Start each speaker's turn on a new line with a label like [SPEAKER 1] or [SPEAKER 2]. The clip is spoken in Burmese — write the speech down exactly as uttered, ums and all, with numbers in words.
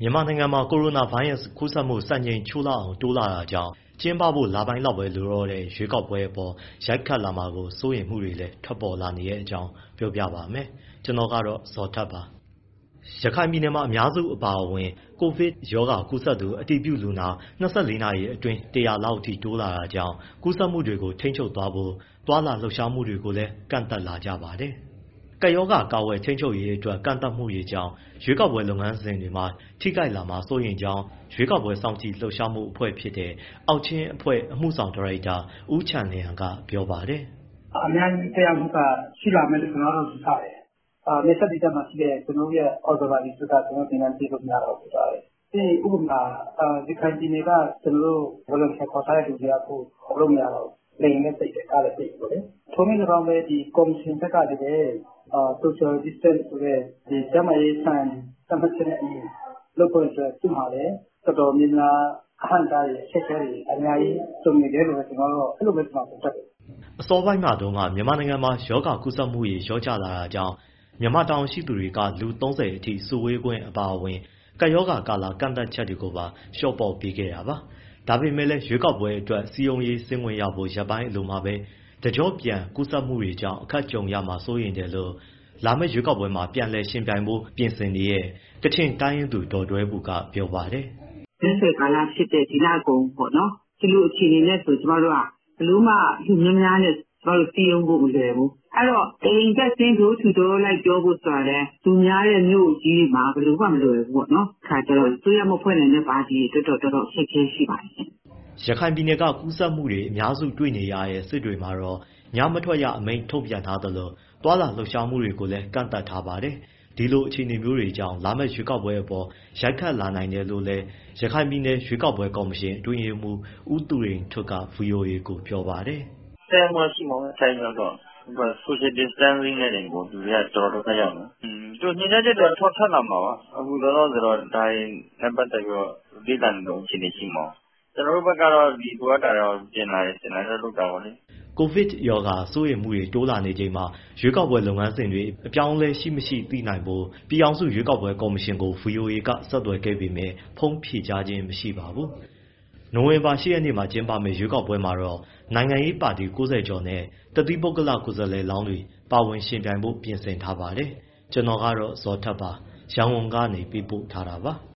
[SPEAKER 1] မြန်မာနိုင်ငံမှာ ကိုရိုနာဗိုင်းရပ်စ်ကူးစက်မှု စံချိန်ချိုးလောက်အောင် တိုးလာတာကြောင့် ကျင်းပဖို့ လပိုင်းလောက်ပဲ လိုတော့တဲ့ ရွေးကောက်ပွဲအပေါ် ရိုက်ခတ်လာမှာကို စိုးရိမ်မှုတွေလည်း ထွက်ပေါ်လာနေတဲ့အကြောင်း ပြောပြပါမယ်။ ဗွီအိုအေမြန်မာပိုင်းသတင်းထောက် ကိုဇော်ထက်က သတင်းပေးပို့ထားပါတယ်။ ရခိုင်ပြည်နယ်မှာ အများစု အပါအဝင် ကိုဗစ်ရောဂါကူးစက်သူ အတည်ပြုလူနာ ၂၄ နာရီအတွင်း ၁၀၀ လောက်အထိ တိုးလာတာကြောင့် ကူးစက်မှုတွေကို ထိန်းချုပ်ဖို့ သွားလာလှုပ်ရှားမှုတွေကိုလည်း ကန့်သတ်လာကြပါတယ်။ ကပ်ရောဂါကာကွယ်ထိန်းချုပ်ရေးအတွက် ကန့်သတ်မှုတွေကြောင့် ရွေးကောက်ပွဲ လုပ်ငန်းစဉ်တွေမှာ ထိခိုက်လာမှာ စိုးရိမ်ကြောင်း ရွေးကောက်ပွဲစောင့်ကြည့်လှုပ်ရှားမှုအဖွဲ့ဖြစ်တဲ့ အောက်ချင်းအဖွဲ့ အမှုဆောင်ဒါရိုက်တာ ဦးချန်လျန်က ပြောပါတယ်။
[SPEAKER 2] “အများကြီးသက်ရောက်မှုက ရှိလာမယ်လို့ ကျနော်ကတော့ ယူဆတယ်။ နယ်စပ်ဒေသမှာရှိတဲ့ ကျနော်တို့ရဲ့ observer တွေအတွက် ကျနော်တို့ သင်တန်းပေးလို့ မရတော့ဘူးဖြစ်သွားတယ်။ ပြီးရင် ဥပမာ ရခိုင်ပြည်နယ်က ကျနော်တို့ volunteer ခေါ်ထားတဲ့သူတွေက အခုခေါ်လို့ မရတော့ဘူး။ လေယာဉ်လည်းပိတ်တယ်၊ ကားလည်းပိတ်တယ်ပေါ့လေ။ ထိုနည်းလည်းကောင်းပဲ ကော်မရှင်ဘက်ကလည်းပဲ social distance ဆိုတဲ့ ကျန်းမာရေးစံသတ်မှတ်ချက်နဲ့အညီ လုပ်ဖို့အတွက် သူ့မှာလည်း တော်တော်များများ အဟန့်အတားတွေ အခက်အခဲတွေ အများကြီးကြုံနေတယ်လို့ ကျနော်ကတော့ အဲဒီလိုပဲ သုံးသပ်တယ်။
[SPEAKER 1] ” အစောပိုင်းမှာတုန်းက မြန်မာနိုင်ငံမှာ ရောဂါကူးစက်မှုတွေ လျော့ကျလာတာကြောင့် မြန်မာတာဝန်ရှိသူတွေက လူ ၃၀ အထိ စုဝေးခွင့် အပါအဝင် ကပ်ရောဂါကာလ ကန့်သတ်ချက်တွေကိုပါ လျှော့ပေါ့ပေးခဲ့တာပါ။ ဒါပေမဲ့လည်း ရွေးကောက်ပွဲအတွက် စည်းရုံးရေးဆင်းခွင့်ရဖို့ ရက်ပိုင်းအလိုမှာပဲ တကျော့ပြန် ကူးစက်မှုတွေကြောင့် အခက်ကြုံရမှာ စိုးရိမ်တယ်လို့ လာမယ့်ရွေးကောက်ပွဲမှာ ပြန်လည်ယှဉ်ပြိုင်ဖို့ ပြင်ဆင်နေတဲ့ ကချင်တိုင်းရင်းသူ ဒေါ်ဒွဲဘူက ပြောပါတယ်
[SPEAKER 3] ။ “မဲဆွယ်ကာလဖြစ်တဲ့ ဒီလကုန်ပေါ့နော်... ဒီလိုအခြေအနေနဲ့ဆို ကျမတို့က ဘယ်လိုမှ လူများများနဲ့ ကျမတို့ စည်းရုံးဖို့ မလွယ်ဘူး။ အဲဒီတော့ တအိမ်တက်ဆင်း door to door လိုက်ပြောဖို့ဆိုတာလည်း လူများတဲ့ မြို့ကြီးတွေမှာ ဘယ်လိုမှ မလွယ်ဘူးပေါ့နော်။ အဲဒီအခါကျတော့ အစိုးရမဖွဲ့နိုင်တဲ့ ပါတီတွေအတွက်တော့ တော်တော်အခက်အခဲရှိပါတယ်ရှင့်။
[SPEAKER 1] ” ရခိုင်ပြည်နယ်က ကူးစက်မှုတွေ အများစုတွေ့နေရတဲ့ စစ်တွေမှာတော့ ညမထွက်ရအမိန့် ထုတ်ပြန်ထားသလို သွားလာလှုပ်ရှားမှုတွေကိုလည်း ကန့်သတ်ထားပါတယ်။ ဒီလိုအခြေအနေမျိုးတွေကြောင့် လာမယ့်ရွေးကောက်ပွဲအပေါ် ရိုက်ခတ်လာနိုင်တယ်လို့လည်း ရခိုင်ပြည်နယ် ရွေးကောက်ပွဲကော်မရှင် အတွင်းရေးမှူး ဦးသူရိန်ထွဋ်က ဗွီအိုအေကို ပြောပါတယ်
[SPEAKER 4] ။ “သက်ရောက်မှုတော့ ရှိမှာပေါ့။ အထိုက်အလျောက်တော့။ social distancing နဲ့တင်ကို လူတွေက တော်တော်ဒုက္ခရောက်နေတယ်။ ညွှန်ကြားချက်တော့ ထွက်လာမှာပါ။ အခုလောလောဆယ်တော့ ဒါတွေနဲ့ ပတ်သက်ပြီးတော့ လေ့လာနေတုန်း အခြေအနေရှိမှာပေါ့။ ကျနော်တို့ဘက်ကတော့ လိုအပ်တာတော့ ပြင်တာတွေ ဆင်တာတွေတော့ လုပ်တာပေါ့လေ။
[SPEAKER 1] ” ကိုဗစ်ရောဂါ စိုးရိမ်မှုတွေ တိုးလာနေချိန်မှာ ရွေးကောက်ပွဲ လုပ်ငန်းစဉ်တွေ အပြောင်းအလဲ ရှိမရှိ သိနိုင်ဖို့ ပြည်ထောင်စု ရွေးကောက်ပွဲ ကော်မရှင်ကို ဗွီအိုအေက ဆက်သွယ်ခဲ့ပေမဲ့ ဖုန်းဖြေကြားခြင်း မရှိပါဘူး။ နိုဝင်ဘာလ ၈ ရက်နေ့မှာ ကျင်းပမယ့် ရွေးကောက်ပွဲမှာတော့ နိုင်ငံရေးပါတီ ၉၀ ကျော်နဲ့ တသီးပုဂ္ဂလ ကိုယ်စားလှယ်လောင်းတွေ ပါဝင်ယှဉ်ပြိုင်ဖို့ ပြင်ဆင်ထားပါတယ်။ ကျနော်ကတော့ ဇော်ထက်ပါ ရန်ကုန်ကနေ ပေးပို့ထားတာပါ။